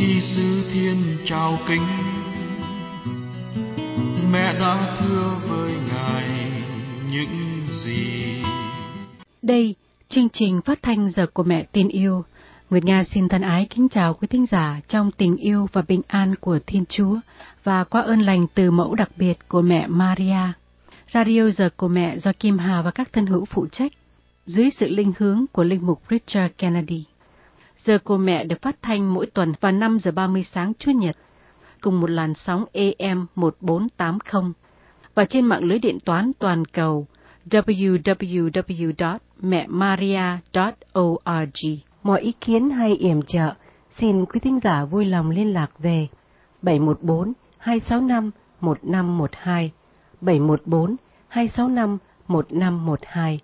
sư thiên chào kính, mẹ đã thưa với ngài những gì. Đây, chương trình phát thanh Giờ của Mẹ Tin Yêu. Nguyệt Nga xin thân ái kính chào quý thính giả trong tình yêu và bình an của Thiên Chúa và qua ơn lành từ mẫu đặc biệt của mẹ Maria. Radio Giờ của Mẹ do Kim Hà và các thân hữu phụ trách, dưới sự linh hướng của linh mục Richard Kennedy. Giờ của Mẹ được phát thanh mỗi tuần vào 5 giờ 30 sáng Chủ nhật, cùng một làn sóng AM 1480 và trên mạng lưới điện toán toàn cầu www.mẹmaria.org. Mọi ý kiến hay yểm trợ, xin quý thính giả vui lòng liên lạc về 714-265-1512, 714-265-1512.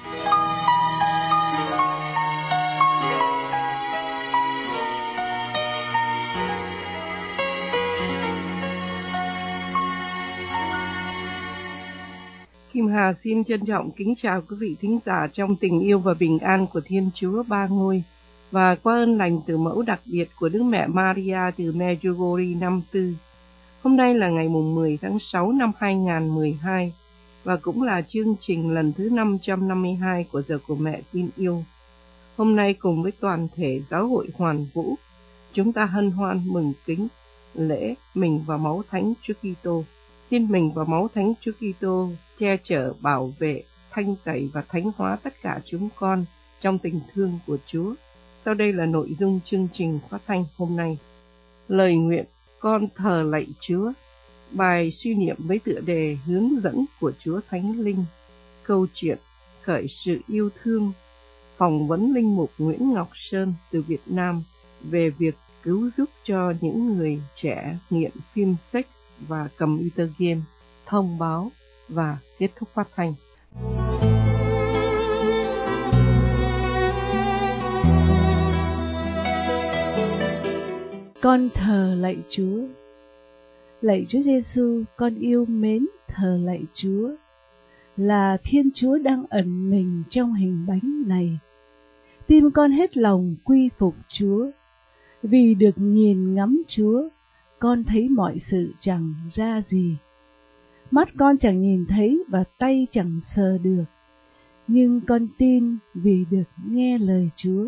Kim Hà xin trân trọng kính chào quý vị thính giả trong tình yêu và bình an của Thiên Chúa Ba Ngôi và qua ơn lành từ mẫu đặc biệt của Đức Mẹ Maria từ Medjugorje năm Tư. Hôm nay là ngày mùng 10 tháng 6 năm 2012 và cũng là chương trình lần thứ 552 của Giờ của Mẹ Tin Yêu. Hôm nay cùng với toàn thể giáo hội Hoàn Vũ, chúng ta hân hoan mừng kính lễ mình và máu Thánh Chúa Kitô. Xin mình và máu Thánh Chúa Kitô che chở, bảo vệ, thanh tẩy và thánh hóa tất cả chúng con trong tình thương của Chúa. Sau đây là nội dung chương trình phát thanh hôm nay. Lời nguyện con thờ lạy Chúa. Bài suy niệm với tựa đề hướng dẫn của Chúa Thánh Linh. Câu chuyện khởi sự yêu thương. Phỏng vấn linh mục Nguyễn Ngọc Sơn từ Việt Nam về việc cứu giúp cho những người trẻ nghiện phim sex và computer game, thông báo và kết thúc phát thanh. Con thờ lạy Chúa. Lạy Chúa Giêsu, con yêu mến thờ lạy Chúa. Là Thiên Chúa đang ẩn mình trong hình bánh này. Tim con hết lòng quy phục Chúa. Vì được nhìn ngắm Chúa, con thấy mọi sự chẳng ra gì. Mắt con chẳng nhìn thấy và tay chẳng sờ được, nhưng con tin vì được nghe lời Chúa.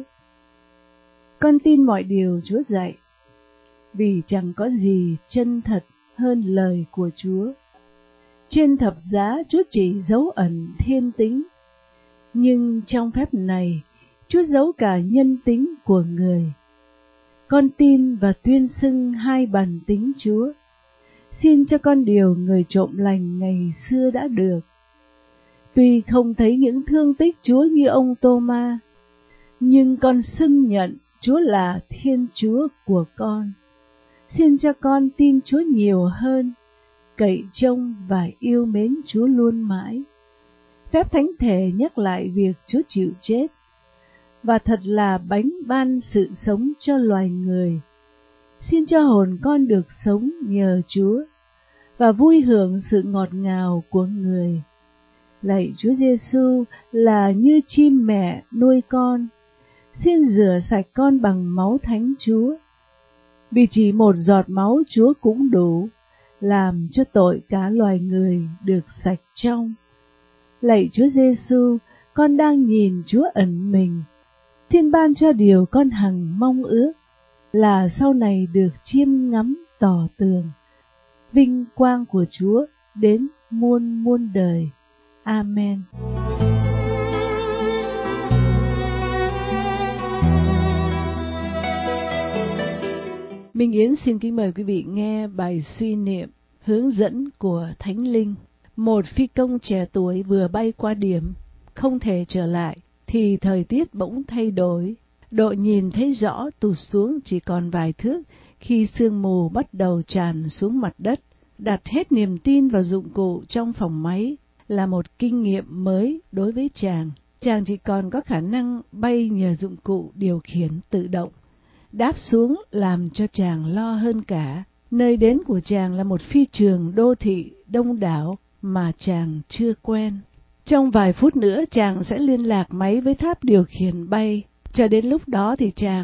Con tin mọi điều Chúa dạy, vì chẳng có gì chân thật hơn lời của Chúa. Trên thập giá Chúa chỉ dấu ẩn thiên tính, nhưng trong phép này Chúa giấu cả nhân tính của người. Con tin và tuyên xưng hai bản tính Chúa. Xin cho con điều người trộm lành ngày xưa đã được. Tuy không thấy những thương tích Chúa như ông Tô-ma, nhưng con xưng nhận Chúa là Thiên Chúa của con. Xin cho con tin Chúa nhiều hơn, cậy trông và yêu mến Chúa luôn mãi. Phép Thánh Thể nhắc lại việc Chúa chịu chết, và thật là bánh ban sự sống cho loài người. Xin cho hồn con được sống nhờ Chúa, và vui hưởng sự ngọt ngào của người. Lạy Chúa Giêsu là như chim mẹ nuôi con, xin rửa sạch con bằng máu Thánh Chúa. Vì chỉ một giọt máu Chúa cũng đủ, làm cho tội cả loài người được sạch trong. Lạy Chúa Giêsu, con đang nhìn Chúa ẩn mình. Xin ban cho điều con hằng mong ước, là sau này được chiêm ngắm tỏ tường vinh quang của Chúa đến muôn muôn đời. Amen. Minh Yến xin kính mời quý vị nghe bài suy niệm hướng dẫn của Thánh Linh. Một phi công trẻ tuổi vừa bay qua điểm, không thể trở lại, thì thời tiết bỗng thay đổi. Độ nhìn thấy rõ tụt xuống chỉ còn vài thước khi sương mù bắt đầu tràn xuống mặt đất. Đặt hết niềm tin vào dụng cụ trong phòng máy là một kinh nghiệm mới đối với chàng. Chàng chỉ còn có khả năng bay nhờ dụng cụ điều khiển tự động. Đáp xuống làm cho chàng lo hơn cả. Nơi đến của chàng là một phi trường đô thị đông đảo mà chàng chưa quen. Trong vài phút nữa chàng sẽ liên lạc máy với tháp điều khiển bay. Cho đến lúc đó thì chàng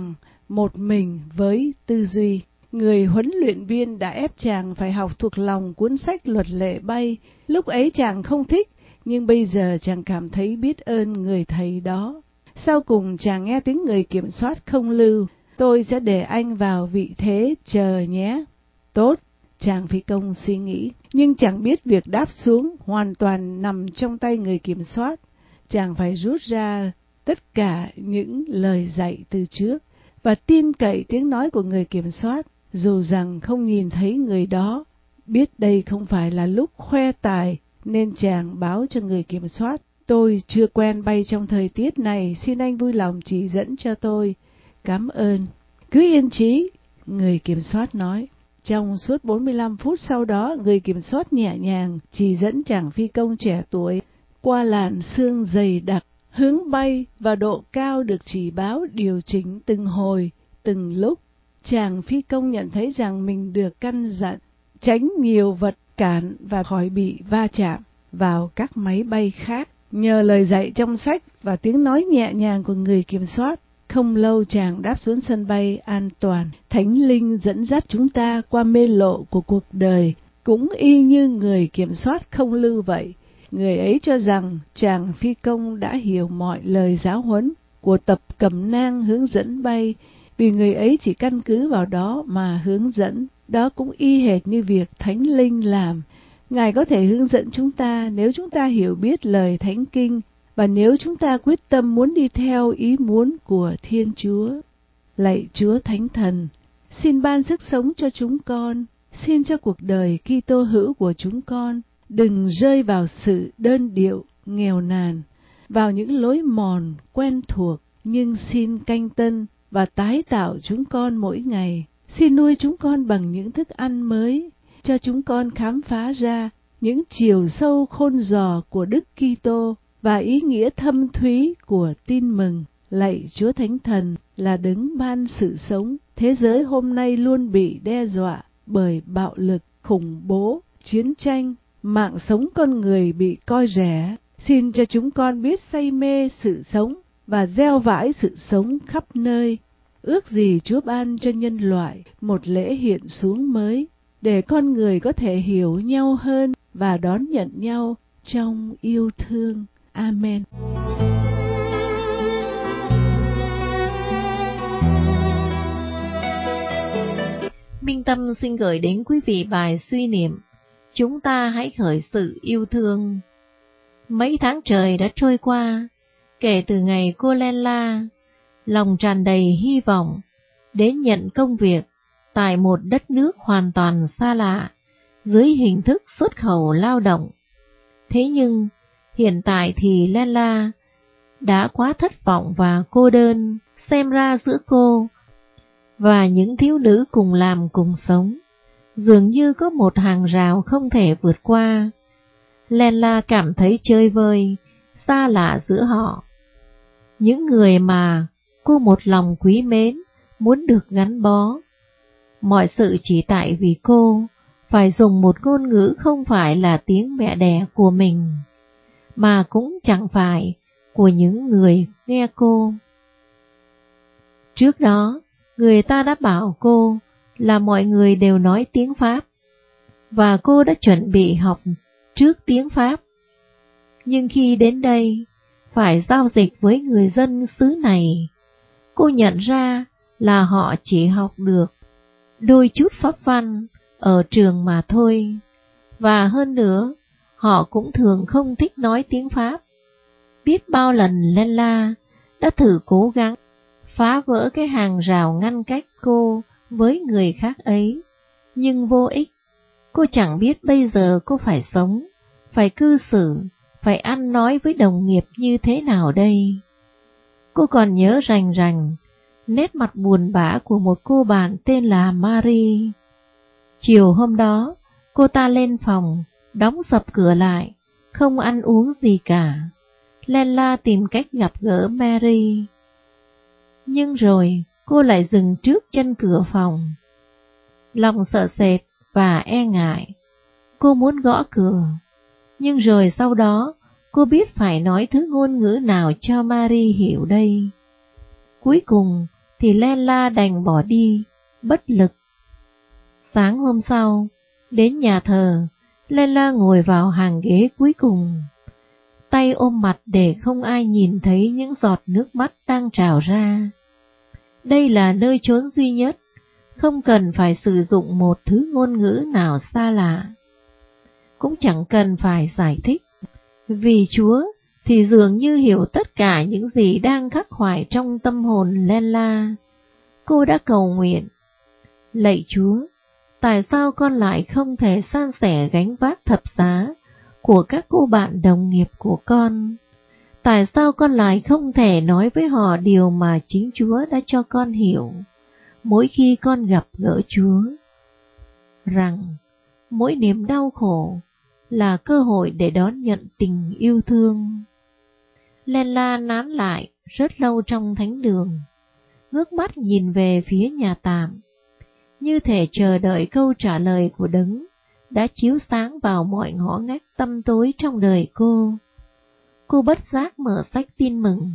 một mình với tư duy. Người huấn luyện viên đã ép chàng phải học thuộc lòng cuốn sách luật lệ bay. Lúc ấy chàng không thích, nhưng bây giờ chàng cảm thấy biết ơn người thầy đó. Sau cùng chàng nghe tiếng người kiểm soát không lưu: tôi sẽ để anh vào vị thế chờ nhé. Tốt, chàng phi công suy nghĩ, nhưng chẳng biết việc đáp xuống hoàn toàn nằm trong tay người kiểm soát. Chàng phải rút ra tất cả những lời dạy từ trước và tin cậy tiếng nói của người kiểm soát, dù rằng không nhìn thấy người đó. Biết đây không phải là lúc khoe tài, nên chàng báo cho người kiểm soát: tôi chưa quen bay trong thời tiết này, xin anh vui lòng chỉ dẫn cho tôi. Cảm ơn. Cứ yên trí, người kiểm soát nói. Trong suốt 45 phút sau đó, người kiểm soát nhẹ nhàng chỉ dẫn chàng phi công trẻ tuổi qua làn sương dày đặc. Hướng bay và độ cao được chỉ báo điều chỉnh từng hồi, từng lúc. Chàng phi công nhận thấy rằng mình được căn dặn tránh nhiều vật cản và khỏi bị va chạm vào các máy bay khác. Nhờ lời dạy trong sách và tiếng nói nhẹ nhàng của người kiểm soát, không lâu chàng đáp xuống sân bay an toàn. Thánh linh dẫn dắt chúng ta qua mê lộ của cuộc đời, cũng y như người kiểm soát không lưu vậy. Người ấy cho rằng chàng phi công đã hiểu mọi lời giáo huấn của tập cẩm nang hướng dẫn bay, vì người ấy chỉ căn cứ vào đó mà hướng dẫn. Đó cũng y hệt như việc Thánh Linh làm. Ngài có thể hướng dẫn chúng ta nếu chúng ta hiểu biết lời Thánh Kinh và nếu chúng ta quyết tâm muốn đi theo ý muốn của Thiên Chúa. Lạy Chúa Thánh Thần, xin ban sức sống cho chúng con, xin cho cuộc đời Kitô hữu của chúng con đừng rơi vào sự đơn điệu, nghèo nàn, vào những lối mòn quen thuộc, nhưng xin canh tân và tái tạo chúng con mỗi ngày. Xin nuôi chúng con bằng những thức ăn mới, cho chúng con khám phá ra những chiều sâu khôn giò của Đức Kitô và ý nghĩa thâm thúy của tin mừng. Lạy Chúa Thánh Thần là đấng ban sự sống, thế giới hôm nay luôn bị đe dọa bởi bạo lực, khủng bố, chiến tranh, mạng sống con người bị coi rẻ. Xin cho chúng con biết say mê sự sống và gieo vãi sự sống khắp nơi. Ước gì Chúa ban cho nhân loại một lễ hiện xuống mới, để con người có thể hiểu nhau hơn và đón nhận nhau trong yêu thương. Amen. Minh Tâm xin gửi đến quý vị bài suy niệm: chúng ta hãy khởi sự yêu thương. Mấy tháng trời đã trôi qua, kể từ ngày cô Lenla, lòng tràn đầy hy vọng, đến nhận công việc tại một đất nước hoàn toàn xa lạ, dưới hình thức xuất khẩu lao động. Thế nhưng, hiện tại thì Lenla đã quá thất vọng và cô đơn, xem ra giữa cô và những thiếu nữ cùng làm cùng sống, dường như có một hàng rào không thể vượt qua. Lenla cảm thấy chơi vơi, xa lạ giữa họ. Những người mà cô một lòng quý mến, muốn được gắn bó. Mọi sự chỉ tại vì cô phải dùng một ngôn ngữ không phải là tiếng mẹ đẻ của mình, mà cũng chẳng phải của những người nghe cô. Trước đó, người ta đã bảo cô là mọi người đều nói tiếng Pháp, và cô đã chuẩn bị học trước tiếng Pháp. Nhưng khi đến đây, phải giao dịch với người dân xứ này, cô nhận ra là họ chỉ học được đôi chút pháp văn ở trường mà thôi, và hơn nữa, họ cũng thường không thích nói tiếng Pháp. Biết bao lần Lenla đã thử cố gắng phá vỡ cái hàng rào ngăn cách cô với người khác ấy, nhưng vô ích. Cô chẳng biết bây giờ cô phải sống, phải cư xử, phải ăn nói với đồng nghiệp như thế nào đây. Cô còn nhớ rành rành nét mặt buồn bã của một cô bạn tên là Marie. Chiều hôm đó, cô ta lên phòng, đóng sập cửa lại, không ăn uống gì cả. Lenla tìm cách gặp gỡ Mary. Nhưng rồi cô lại dừng trước chân cửa phòng. Lòng sợ sệt và e ngại, cô muốn gõ cửa. Nhưng rồi sau đó, cô biết phải nói thứ ngôn ngữ nào cho Marie hiểu đây. Cuối cùng, thì Lela đành bỏ đi, bất lực. Sáng hôm sau, đến nhà thờ, Lela ngồi vào hàng ghế cuối cùng, tay ôm mặt để không ai nhìn thấy những giọt nước mắt đang trào ra. Đây là nơi chốn duy nhất, không cần phải sử dụng một thứ ngôn ngữ nào xa lạ, cũng chẳng cần phải giải thích, vì Chúa thì dường như hiểu tất cả những gì đang khắc khoải trong tâm hồn Lela. Cô đã cầu nguyện: lạy Chúa, tại sao con lại không thể san sẻ gánh vác thập giá của các cô bạn đồng nghiệp của con? Tại sao con lại không thể nói với họ điều mà chính Chúa đã cho con hiểu mỗi khi con gặp gỡ Chúa? Rằng mỗi niềm đau khổ là cơ hội để đón nhận tình yêu thương. Lela nán lại rất lâu trong thánh đường, ngước mắt nhìn về phía nhà tạm, như thể chờ đợi câu trả lời của Đấng đã chiếu sáng vào mọi ngõ ngách tăm tối trong đời cô. Cô bất giác mở sách tin mừng,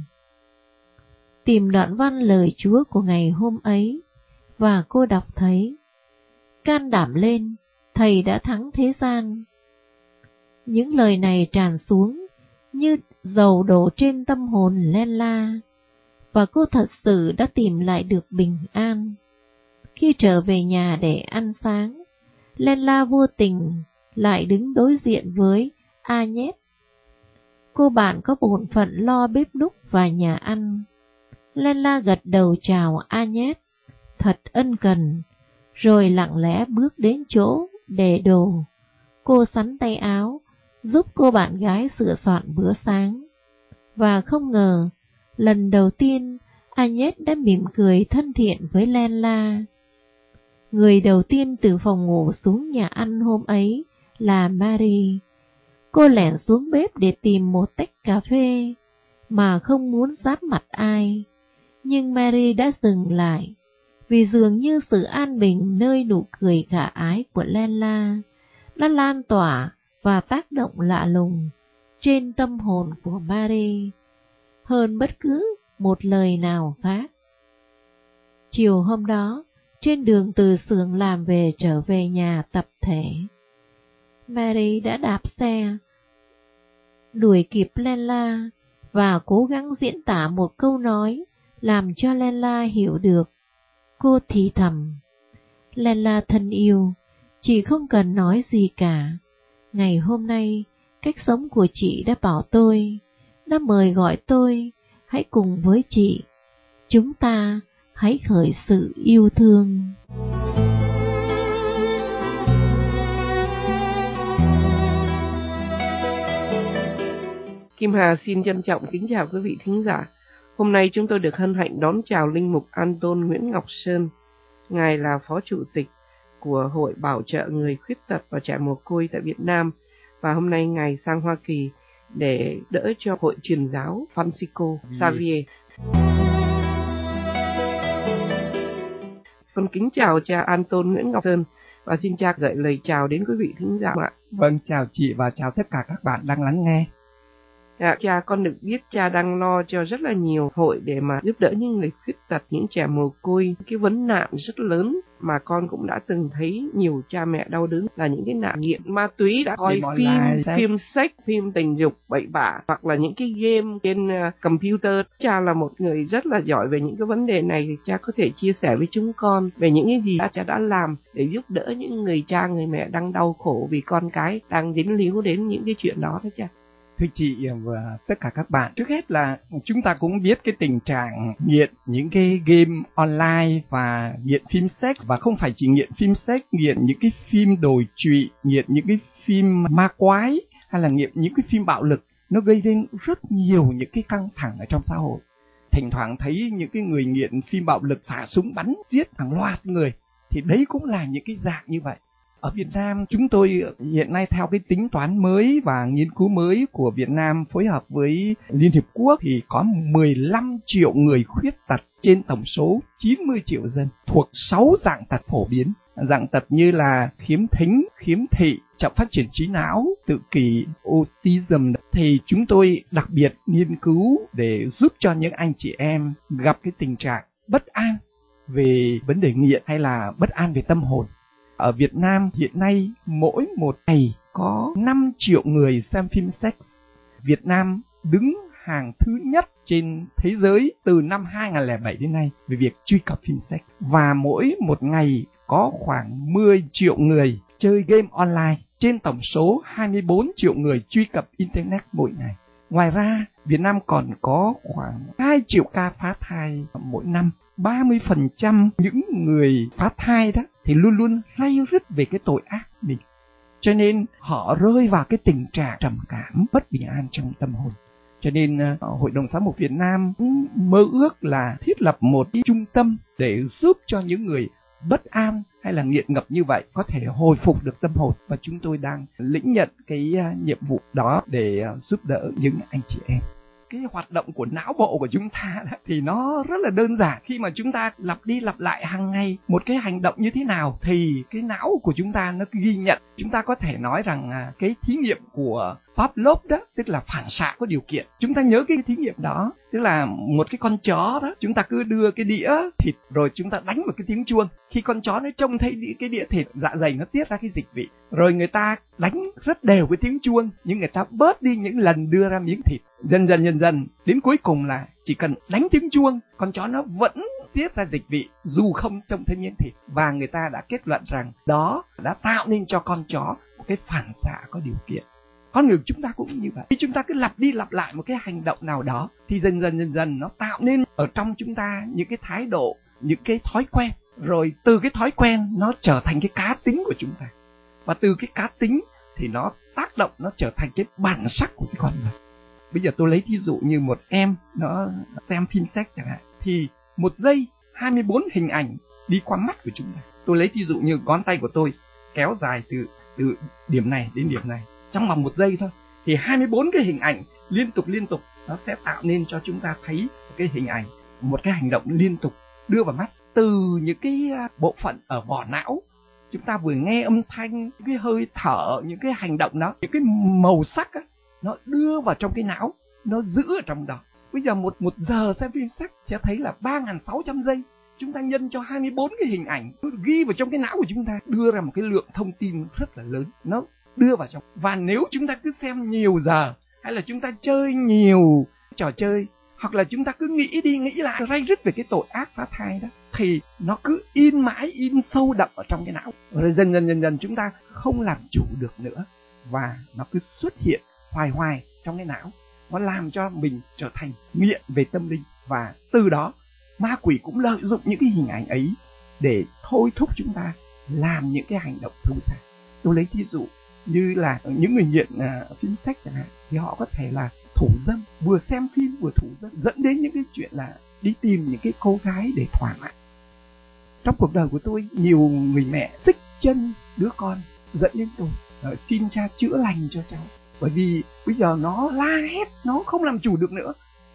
tìm đoạn văn lời Chúa của ngày hôm ấy, và cô đọc thấy: can đảm lên, Thầy đã thắng thế gian. Những lời này tràn xuống như dầu đổ trên tâm hồn Lela, và cô thật sự đã tìm lại được bình an. Khi trở về nhà để ăn sáng, Lela vô tình lại đứng đối diện với Agnes, cô bạn có bổn phận lo bếp núc và nhà ăn. Lela gật đầu chào Agnes thật ân cần, rồi lặng lẽ bước đến chỗ để đồ. Cô xắn tay áo, giúp cô bạn gái sửa soạn bữa sáng. Và không ngờ, lần đầu tiên Agnes đã mỉm cười thân thiện với Lela. Người đầu tiên từ phòng ngủ xuống nhà ăn hôm ấy là Mary. Cô lẻn xuống bếp để tìm một tách cà phê, mà không muốn giáp mặt ai. Nhưng Mary đã dừng lại, vì dường như sự an bình nơi nụ cười khả ái của Lela đã lan tỏa và tác động lạ lùng trên tâm hồn của Mary hơn bất cứ một lời nào khác. Chiều hôm đó, trên đường từ xưởng làm về trở về nhà tập thể, Mary đã đạp xe đuổi kịp Lela và cố gắng diễn tả một câu nói làm cho Lela hiểu được. Cô thì thầm: Lela thân yêu, chị không cần nói gì cả. Ngày hôm nay, cách sống của chị đã bảo tôi, đã mời gọi tôi, hãy cùng với chị. Chúng ta hãy khởi sự yêu thương. Kim Hà xin trân trọng kính chào quý vị thính giả. Hôm nay chúng tôi được hân hạnh đón chào Linh mục Anton Nguyễn Ngọc Sơn. Ngài là Phó Chủ tịch của Hội Bảo trợ Người Khuyết tật và Trẻ Mồ Côi tại Việt Nam, và hôm nay Ngài sang Hoa Kỳ để đỡ cho Hội Truyền giáo Francisco Xavier. Con kính chào cha Anton Nguyễn Ngọc Sơn và xin cha gửi lời chào đến quý vị thính giả ạ. Vâng, chào chị và chào tất cả các bạn đang lắng nghe. Cha, con được biết cha đang lo cho rất là nhiều hội để mà giúp đỡ những người khuyết tật, những trẻ mồ côi. Cái vấn nạn rất lớn mà con cũng đã từng thấy nhiều cha mẹ đau đớn là những cái nạn nghiện ma túy, đã coi phim sex, phim tình dục bậy bạ, hoặc là những cái game trên computer. Cha là một người rất là giỏi về những cái vấn đề này, thì cha có thể chia sẻ với chúng con về những cái gì cha đã làm để giúp đỡ những người cha, người mẹ đang đau khổ vì con cái đang dính líu đến những cái chuyện đó cha. Thưa chị và tất cả các bạn, trước hết là chúng ta cũng biết cái tình trạng nghiện những cái game online và nghiện phim sex, và không phải chỉ nghiện phim sex, nghiện những cái phim đồi trụy, nghiện những cái phim ma quái, hay là nghiện những cái phim bạo lực, nó gây đến rất nhiều những cái căng thẳng ở trong xã hội. Thỉnh thoảng thấy những cái người nghiện phim bạo lực xả súng bắn giết hàng loạt người, thì đấy cũng là những cái dạng như vậy. Ở Việt Nam, chúng tôi hiện nay theo cái tính toán mới và nghiên cứu mới của Việt Nam phối hợp với Liên Hiệp Quốc thì có 15 triệu người khuyết tật trên tổng số 90 triệu dân, thuộc 6 dạng tật phổ biến. Dạng tật như là khiếm thính, khiếm thị, chậm phát triển trí não, tự kỷ, autism. Thì chúng tôi đặc biệt nghiên cứu để giúp cho những anh chị em gặp cái tình trạng bất an về vấn đề nghiện hay là bất an về tâm hồn. Ở Việt Nam hiện nay mỗi một ngày có 5 triệu người xem phim sex. Việt Nam đứng hàng thứ nhất trên thế giới từ năm 2007 đến nay về việc truy cập phim sex. Và mỗi một ngày có khoảng 10 triệu người chơi game online trên tổng số 24 triệu người truy cập Internet mỗi ngày. Ngoài ra, Việt Nam còn có khoảng 2 triệu ca phá thai mỗi năm. 30% những người phá thai đó thì luôn luôn ray rứt về cái tội ác mình. Cho nên họ rơi vào cái tình trạng trầm cảm, bất bình an trong tâm hồn. Cho nên Hội đồng Giám mục Việt Nam mơ ước là thiết lập một cái trung tâm để giúp cho những người bất an hay là nghiện ngập như vậy có thể hồi phục được tâm hồn. Và chúng tôi đang lĩnh nhận cái nhiệm vụ đó để giúp đỡ những anh chị em. Cái hoạt động của não bộ của chúng ta đó, thì nó rất là đơn giản. Khi mà chúng ta lặp đi lặp lại hàng ngày một cái hành động như thế nào thì cái não của chúng ta nó ghi nhận. Chúng ta có thể nói rằng cái thí nghiệm của Pavlov đó, tức là phản xạ có điều kiện. Chúng ta nhớ cái thí nghiệm đó, tức là một cái con chó đó, chúng ta cứ đưa cái đĩa thịt rồi chúng ta đánh một cái tiếng chuông. Khi con chó nó trông thấy cái đĩa thịt, dạ dày nó tiết ra cái dịch vị. Rồi người ta đánh rất đều cái tiếng chuông, nhưng người ta bớt đi những lần đưa ra miếng thịt. Dần dần đến cuối cùng là chỉ cần đánh tiếng chuông, con chó nó vẫn tiết ra dịch vị dù không trông thấy miếng thịt. Và người ta đã kết luận rằng đó đã tạo nên cho con chó một cái phản xạ có điều kiện. Con người chúng ta cũng như vậy. Khi chúng ta cứ lặp đi lặp lại một cái hành động nào đó thì dần dần nó tạo nên ở trong chúng ta những cái thái độ, những cái thói quen. Rồi từ cái thói quen nó trở thành cái cá tính của chúng ta. Và từ cái cá tính thì nó tác động, nó trở thành cái bản sắc của cái con người. Bây giờ tôi lấy thí dụ như một em nó xem phim sex chẳng hạn, thì một giây 24 hình ảnh đi qua mắt của chúng ta. Tôi lấy thí dụ như ngón tay của tôi kéo dài từ điểm này đến điểm này trong vòng 1 giây thôi, thì 24 cái hình ảnh liên tục nó sẽ tạo nên cho chúng ta thấy cái hình ảnh, một cái hành động liên tục đưa vào mắt. Từ những cái bộ phận ở vỏ não, chúng ta vừa nghe âm thanh, những cái hơi thở, những cái hành động đó, những cái màu sắc á, nó đưa vào trong cái não, nó giữ ở trong đó. Bây giờ một giờ xem phim sex sẽ thấy là 3.600 giây. Chúng ta nhân cho 24 cái hình ảnh, nó ghi vào trong cái não của chúng ta, đưa ra một cái lượng thông tin rất là lớn, nó đưa vào trong. Và nếu chúng ta cứ xem nhiều giờ, hay là chúng ta chơi nhiều trò chơi, hoặc là chúng ta cứ nghĩ đi nghĩ lại ray rứt về cái tội ác phá thai đó, thì nó cứ in mãi, in sâu đậm ở trong cái não. Rồi dần chúng ta không làm chủ được nữa, và nó cứ xuất hiện hoài trong cái não. Nó làm cho mình trở thành nghiện về tâm linh. Và từ đó ma quỷ cũng lợi dụng những cái hình ảnh ấy để thôi thúc chúng ta làm những cái hành động xấu xa. Tôi lấy thí dụ như là những người nghiện phim sex chẳng hạn, thì họ có thể là thủ dâm, vừa xem phim vừa thủ dâm, dẫn đến những cái chuyện là đi tìm những cái cô gái để thỏa mãn. Trong cuộc đời của tôi, nhiều người mẹ xích chân đứa con dẫn đến tôi xin cha chữa lành cho cháu, bởi vì bây giờ nó la hét, nó không làm chủ được nữa.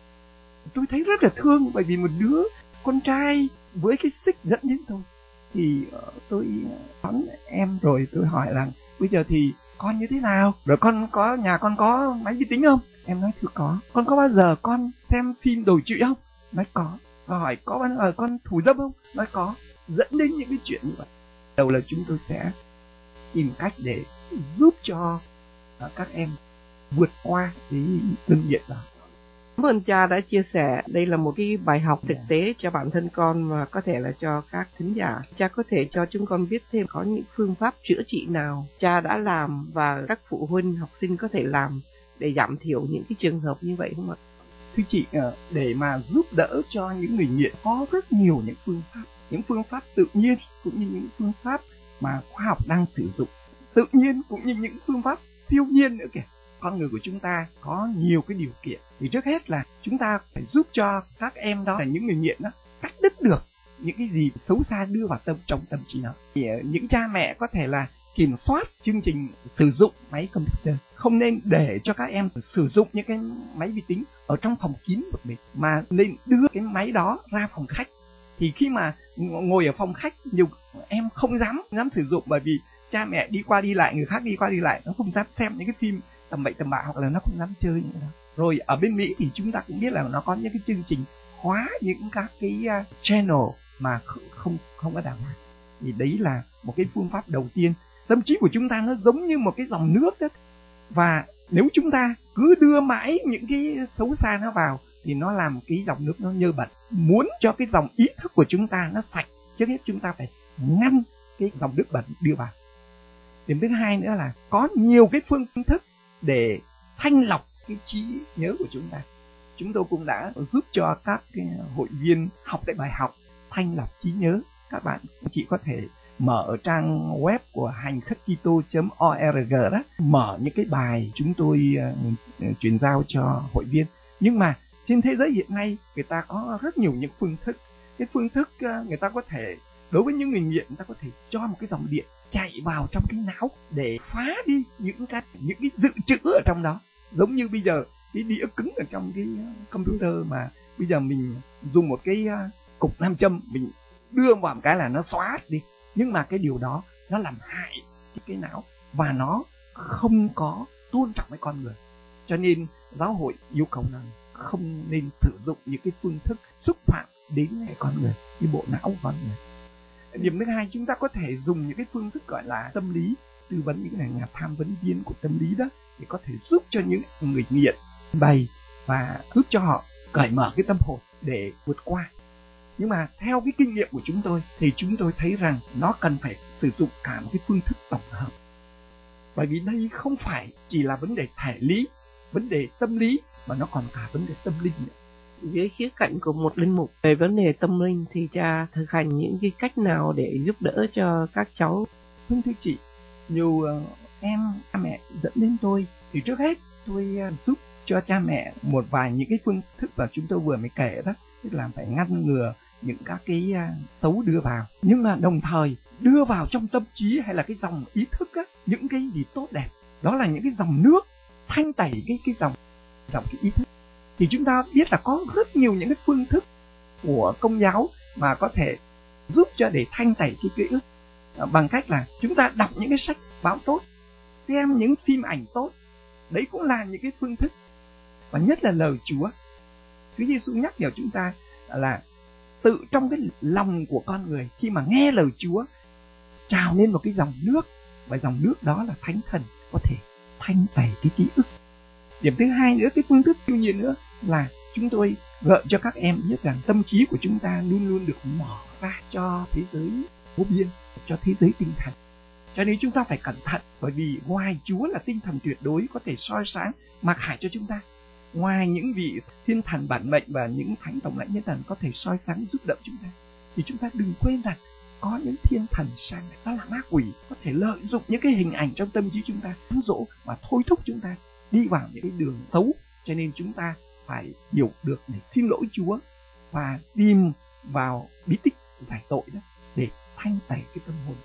Tôi thấy rất là thương, bởi vì một đứa con trai với cái xích dẫn đến tôi. Thì tôi đón em rồi tôi hỏi rằng bây giờ thì con như thế nào? Rồi nhà con có máy vi tính không? Em nói thưa có. Con có bao giờ con xem phim đồi trụy không? Nói có. Và hỏi có bao giờ con thủ dâm không? Nói có. Dẫn đến những cái chuyện như vậy. Đầu là chúng tôi sẽ tìm cách để giúp cho các em vượt qua cái cơn nghiện đó. Cảm ơn cha đã chia sẻ. Đây là một cái bài học thực tế cho bản thân con và có thể là cho các thính giả. Cha có thể cho chúng con biết thêm có những phương pháp chữa trị nào cha đã làm và các phụ huynh học sinh có thể làm để giảm thiểu những cái trường hợp như vậy không ạ? Thưa chị, để mà giúp đỡ cho những người nghiện có rất nhiều những phương pháp tự nhiên cũng như những phương pháp mà khoa học đang sử dụng, tự nhiên cũng như những phương pháp siêu nhiên nữa kìa. Con người của chúng ta có nhiều cái điều kiện, thì trước hết là chúng ta phải giúp cho các em đó là những người nghiện đó cắt đứt được những cái gì xấu xa đưa vào trong tâm trí nó. Thì những cha mẹ có thể là kiểm soát chương trình sử dụng máy computer, không nên để cho các em sử dụng những cái máy vi tính ở trong phòng kín một mình, mà nên đưa cái máy đó ra phòng khách. Thì khi mà ngồi ở phòng khách, nhiều em không dám sử dụng, bởi vì cha mẹ đi qua đi lại, người khác đi qua đi lại, nó không dám xem những cái phim tầm bậy tầm bạ, hoặc là nó không dám chơi những cái đó. Rồi ở bên Mỹ thì chúng ta cũng biết là nó có những cái chương trình khóa những các cái channel mà không có đàng hoàng. Thì đấy là một cái phương pháp đầu tiên. Tâm trí của chúng ta nó giống như một cái dòng nước đó, và nếu chúng ta cứ đưa mãi những cái xấu xa nó vào thì nó làm cái dòng nước nó nhơ bẩn. Muốn cho cái dòng ý thức của chúng ta nó sạch, trước hết chúng ta phải ngăn cái dòng nước bẩn đưa vào. Điểm thứ hai nữa là có nhiều cái phương thức để thanh lọc cái trí nhớ của chúng ta. Chúng tôi cũng đã giúp cho các cái hội viên học cái bài học thanh lọc trí nhớ. Các bạn chỉ có thể mở trang web của hanhkhatkito.org đó, mở những cái bài chúng tôi truyền giao cho hội viên. Nhưng mà trên thế giới hiện nay người ta có rất nhiều những phương thức. Cái phương thức người ta có thể, đối với những người nghiện, người ta có thể cho một cái dòng điện chạy vào trong cái não để phá đi những cái dự trữ ở trong đó. Giống như bây giờ cái đĩa cứng ở trong cái computer mà bây giờ mình dùng một cái cục nam châm, mình đưa vào một cái là nó xóa đi. Nhưng mà cái điều đó nó làm hại cái não và nó không có tôn trọng với con người. Cho nên giáo hội yêu cầu rằng không nên sử dụng những cái phương thức xúc phạm đến con người, cái bộ não của con người. Điểm thứ hai, chúng ta có thể dùng những cái phương thức gọi là tâm lý tư vấn, những cái nhà tham vấn viên của tâm lý đó, để có thể giúp cho những người nghiện bày và giúp cho họ cởi mở cái tâm hồn để vượt qua. Nhưng mà theo cái kinh nghiệm của chúng tôi thì chúng tôi thấy rằng nó cần phải sử dụng cả một cái phương thức tổng hợp. Bởi vì đây không phải chỉ là vấn đề thể lý, vấn đề tâm lý, mà nó còn cả vấn đề tâm linh nữa. Dưới khía cạnh của một linh mục về vấn đề tâm linh thì cha thực hành những cái cách nào để giúp đỡ cho các cháu? Thưa chị, nhiều em cha mẹ dẫn đến tôi thì trước hết tôi giúp cho cha mẹ một vài những cái phương thức mà chúng tôi vừa mới kể đó, tức là phải ngăn ngừa những các cái xấu đưa vào, nhưng mà đồng thời đưa vào trong tâm trí hay là cái dòng ý thức á, những cái gì tốt đẹp. Đó là những cái dòng nước thanh tẩy cái dòng cái ý thức. Thì chúng ta biết là có rất nhiều những cái phương thức của Công giáo mà có thể giúp cho để thanh tẩy cái ký ức, bằng cách là chúng ta đọc những cái sách báo tốt, xem những phim ảnh tốt. Đấy cũng là những cái phương thức. Và nhất là lời Chúa. Chúa Giêsu nhắc nhở chúng ta là tự trong cái lòng của con người, khi mà nghe lời Chúa, trào lên một cái dòng nước, và dòng nước đó là Thánh Thần có thể thanh tẩy cái ký ức. Điểm thứ hai nữa, cái phương thức siêu nhiên nữa là chúng tôi gợi cho các em biết rằng tâm trí của chúng ta luôn luôn được mở ra cho thế giới vô biên, cho thế giới tinh thần. Cho nên chúng ta phải cẩn thận, bởi vì ngoài Chúa là tinh thần tuyệt đối có thể soi sáng mặc khải cho chúng ta, ngoài những vị thiên thần bản mệnh và những thánh tổng lãnh nhân thần có thể soi sáng giúp đỡ chúng ta, thì chúng ta đừng quên rằng có những thiên thần sang, đó là ma quỷ, có thể lợi dụng những cái hình ảnh trong tâm trí chúng ta, cám dỗ và thôi thúc chúng ta đi vào những cái đường xấu. Cho nên chúng ta phải hiểu được để xin lỗi Chúa và tìm vào bí tích giải tội đó để thanh tẩy cái tâm hồn.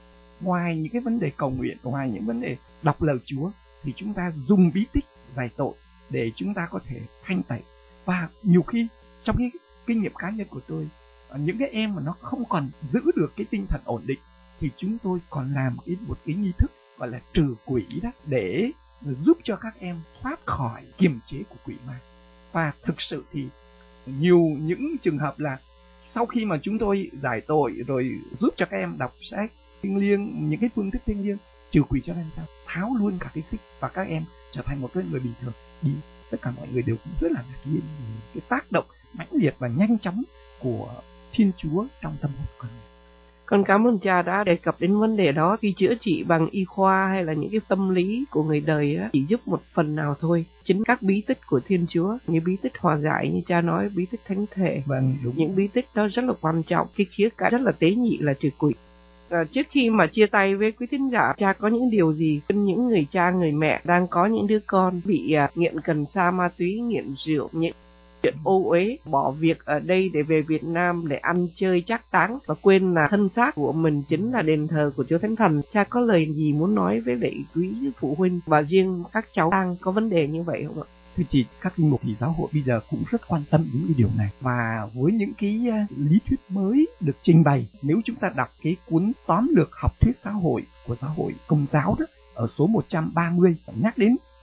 Ngoài những cái vấn đề cầu nguyện, ngoài những vấn đề đọc lời Chúa, thì chúng ta dùng bí tích giải tội để chúng ta có thể thanh tẩy. Và nhiều khi trong cái kinh nghiệm cá nhân của tôi, những cái em mà nó không còn giữ được cái tinh thần ổn định, thì chúng tôi còn làm một cái nghi thức gọi là trừ quỷ đó, để giúp cho các em thoát khỏi kiềm chế của quỷ ma. Và thực sự thì nhiều những trường hợp là sau khi mà chúng tôi giải tội rồi giúp cho các em đọc sách thiêng liêng, những cái phương thức thiêng liêng, trừ quỷ cho em sao, tháo luôn cả cái xích, và các em trở thành một cái người bình thường đi. Tất cả mọi người đều cũng rất là ngạc nhiên cái tác động mãnh liệt và nhanh chóng của Thiên Chúa trong tâm hồn con người. Con cảm ơn cha đã đề cập đến vấn đề đó. Khi chữa trị bằng y khoa hay là những cái tâm lý của người đời á, chỉ giúp một phần nào thôi. Chính các bí tích của Thiên Chúa, như bí tích hòa giải như cha nói, bí tích thánh thể, Vâng, đúng. Những bí tích đó rất là quan trọng. Cái khía cạnh rất là tế nhị là trừ quỷ. Trước khi mà chia tay với quý thính giả, cha có những điều gì khuyên những người cha, người mẹ đang có những đứa con bị nghiện cần sa, ma túy, nghiện rượu, những chuyện ô uế, bỏ việc ở đây để về Việt Nam để ăn chơi trác táng và quên là thân xác của mình chính là đền thờ của Chúa Thánh Thần. Cha có lời gì muốn nói với lại quý phụ huynh và riêng các cháu đang có vấn đề như vậy không ạ? Thưa chị, các linh mục thì giáo hội bây giờ cũng rất quan tâm đến cái điều này. Và với những cái lý thuyết mới được trình bày, nếu chúng ta đọc cái cuốn tóm lược học thuyết xã hội của giáo hội Công giáo đó, ở số 130 nhắc đến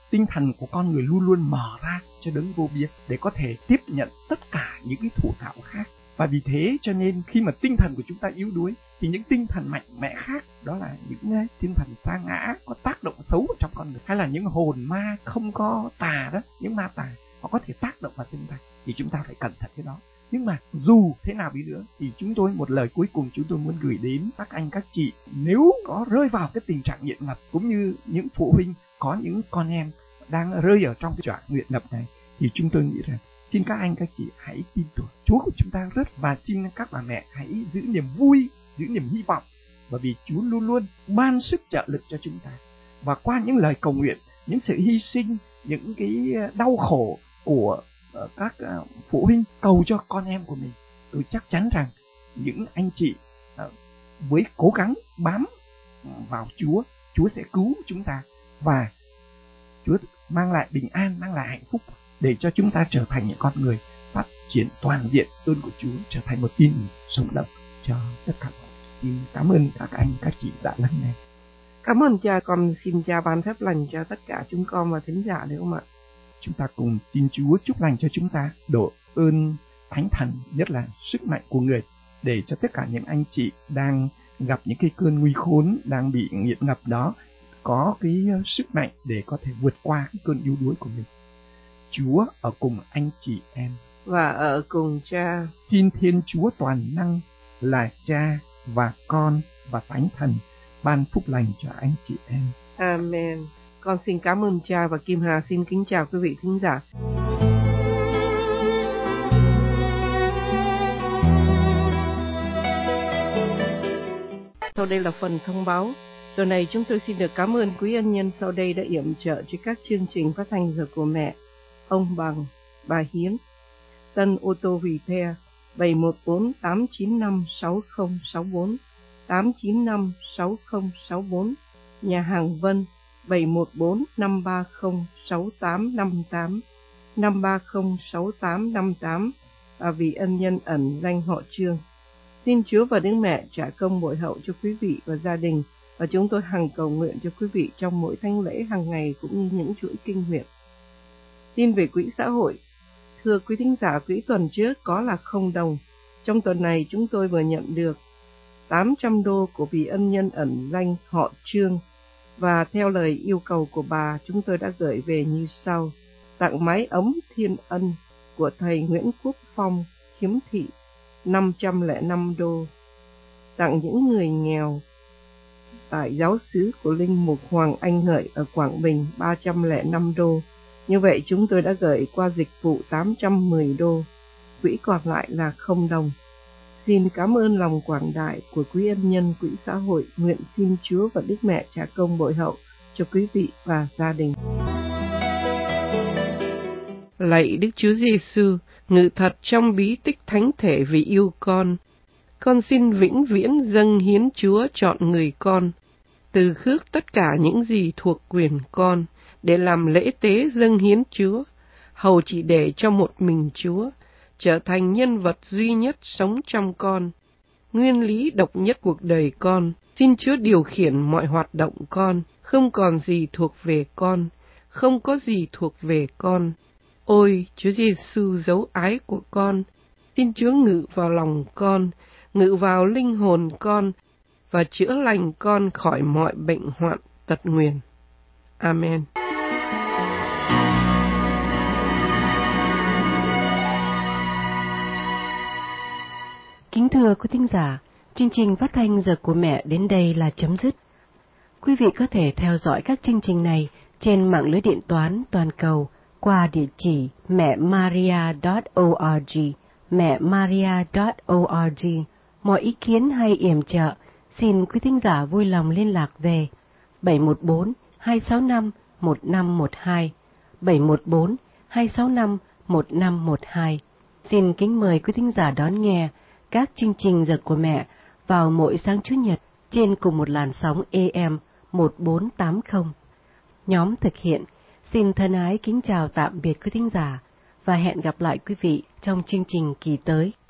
tinh thần của con người luôn luôn mở ra cho đấng vô biên để có thể tiếp nhận tất cả những cái thủ thảo khác. Và vì thế cho nên khi mà tinh thần của chúng ta yếu đuối thì những tinh thần mạnh mẽ khác, đó là những tinh thần sa ngã có tác động xấu vào trong con người, hay là những hồn ma không có tà đó, những ma tà họ có thể tác động vào chúng ta, thì chúng ta phải cẩn thận cái đó. Nhưng mà dù thế nào đi nữa thì chúng tôi một lời cuối cùng chúng tôi muốn gửi đến các anh các chị, nếu có rơi vào cái tình trạng nghiện ngập, cũng như những phụ huynh có những con em đang rơi ở trong cái trạng nghiện ngập này, thì chúng tôi nghĩ rằng xin các anh các chị hãy tin tưởng Chúa của chúng ta rất, và xin các bà mẹ hãy giữ niềm vui, giữ niềm hy vọng, bởi vì Chúa luôn luôn ban sức trợ lực cho chúng ta. Và qua những lời cầu nguyện, những sự hy sinh, những cái đau khổ của các phụ huynh cầu cho con em của mình, tôi chắc chắn rằng những anh chị với cố gắng bám vào Chúa, Chúa sẽ cứu chúng ta, và Chúa mang lại bình an, mang lại hạnh phúc để cho chúng ta trở thành những con người phát triển toàn diện ơn của Chúa, trở thành một tin sống động cho tất cả. Xin cảm ơn các anh các chị đã lắng nghe. Cảm ơn cha. Con xin cha ban phép lành cho tất cả chúng con và thính giả được không ạ? Chúng ta cùng xin Chúa chúc lành cho chúng ta, đổ ơn Thánh Thần, nhất là sức mạnh của người, để cho tất cả những anh chị đang gặp những cái cơn nguy khốn, đang bị nghiện ngập đó, có cái sức mạnh để có thể vượt qua cái cơn yếu đuối của mình. Chúa ở cùng anh chị em và ở cùng cha. Xin Thiên Chúa toàn năng là Cha và Con và Thánh Thần ban phúc lành cho anh chị em. Amen. Con xin cảm ơn cha, và Kim Hà xin kính chào quý vị thính giả. Sau đây là phần thông báo. Giờ này chúng tôi xin được cảm ơn quý ân nhân sau đây đã yểm trợ cho các chương trình phát thanh Giờ của Mẹ. Ông Bằng, bà Hiến, Tân ô tô Repair 714-895-6064, 895-6064, nhà hàng Vân 714-530-6858, 530-6858, và vì ân nhân ẩn danh họ Trương. Xin Chúa và Đức Mẹ trả công bội hậu cho quý vị và gia đình, và chúng tôi hằng cầu nguyện cho quý vị trong mỗi thánh lễ hàng ngày cũng như những chuỗi kinh nguyện. Tin về quỹ xã hội. Thưa quý thính giả, quỹ tuần trước có là 0 đồng. Trong tuần này chúng tôi vừa nhận được 800 đô của vị ân nhân ẩn danh họ Trương, và theo lời yêu cầu của bà, chúng tôi đã gửi về như sau: tặng mái ấm Thiên Ân của thầy Nguyễn Quốc Phong, Khiếm Thị 505 đô, tặng những người nghèo tại giáo xứ của Linh Mục Hoàng Anh Hợi ở Quảng Bình 305 đô. Như vậy chúng tôi đã gửi qua dịch vụ 810 đô, quỹ còn lại là 0 đồng. Xin cảm ơn lòng quảng đại của quý ân nhân quỹ xã hội. Nguyện xin Chúa và Đức Mẹ trả công bội hậu cho quý vị và gia đình. Lạy Đức Chúa Giêsu, ngự thật trong bí tích thánh thể vì yêu con xin vĩnh viễn dâng hiến Chúa chọn người con, từ khước tất cả những gì thuộc quyền con, để làm lễ tế dâng hiến Chúa, hầu chỉ để cho một mình Chúa, trở thành nhân vật duy nhất sống trong con, nguyên lý độc nhất cuộc đời con. Xin Chúa điều khiển mọi hoạt động con, không còn gì thuộc về con, không có gì thuộc về con. Ôi Chúa Giêsu dấu ái của con, xin Chúa ngự vào lòng con, ngự vào linh hồn con, và chữa lành con khỏi mọi bệnh hoạn tật nguyền. Amen. Kính thưa quý thính giả, chương trình phát thanh Giờ của Mẹ đến đây là chấm dứt. Quý vị có thể theo dõi các chương trình này trên mạng lưới điện toán toàn cầu qua địa chỉ mẹmaria.org, mẹmaria.org. Mọi ý kiến hay yểm trợ, xin quý thính giả vui lòng liên lạc về 714-265-1512, 714-265-1512. Xin kính mời quý thính giả đón nghe các chương trình Giờ của Mẹ vào mỗi sáng Chủ nhật trên cùng một làn sóng AM 1480. Nhóm thực hiện xin thân ái kính chào tạm biệt quý thính giả và hẹn gặp lại quý vị trong chương trình kỳ tới.